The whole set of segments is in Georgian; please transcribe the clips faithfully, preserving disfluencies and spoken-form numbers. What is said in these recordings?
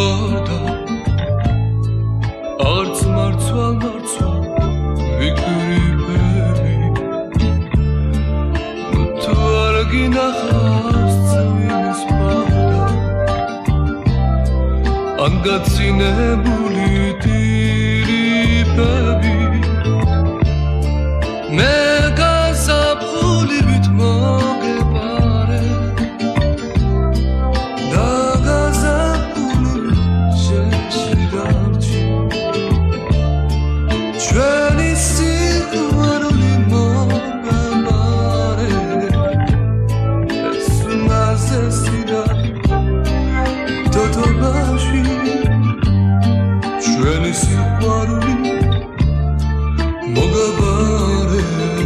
მორდა არც მარცვალ მარცვალ ვიკრიბები თუ არ გინახავს წვიმის პარდა ან გაცინებული ტირიფები მე გასაფხულივით მოგეპარე და გასაფხულივით შენში დავჭი ჩვენი სიყვარული მოგაბარე ეს ნაზესიდა თოთობაში ჩვენი სიყვარული მოგაბარე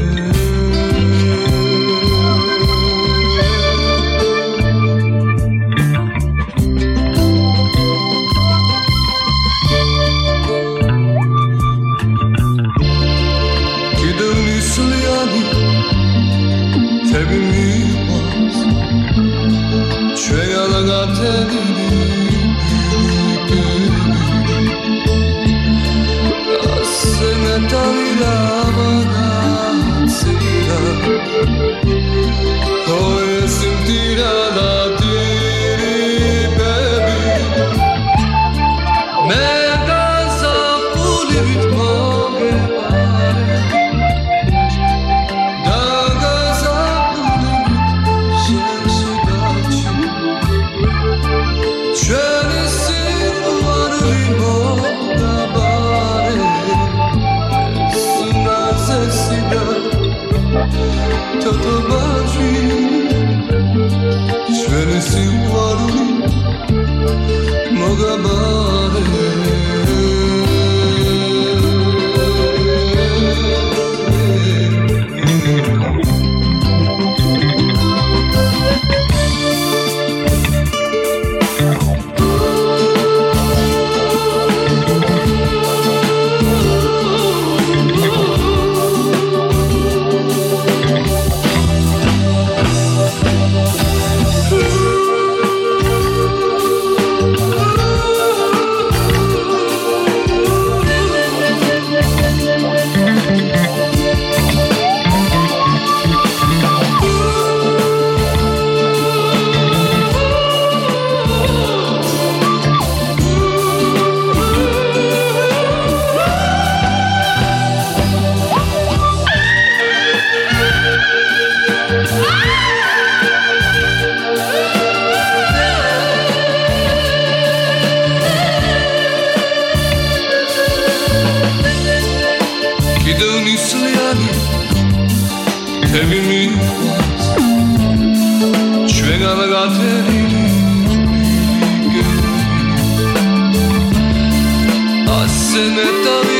კიდევ ნისლიანი თები მიყვარს ჩვენ ალაგათენილი ასე მეტავი რამაგაცია ხო ეს მტირა და ტირიფები მე გასაფხულივით მოგეპარე და გასაფხულივით შენში დავჭი ჩვენი სიყვარული მოგაბარე ეს ნაზესიდა თოთობაში ჩვენი სიყვარული მოგაბარე კიდევ ნისლიანი თები მიყვარს ჩვენ ალაგათენილი ასე მეტავი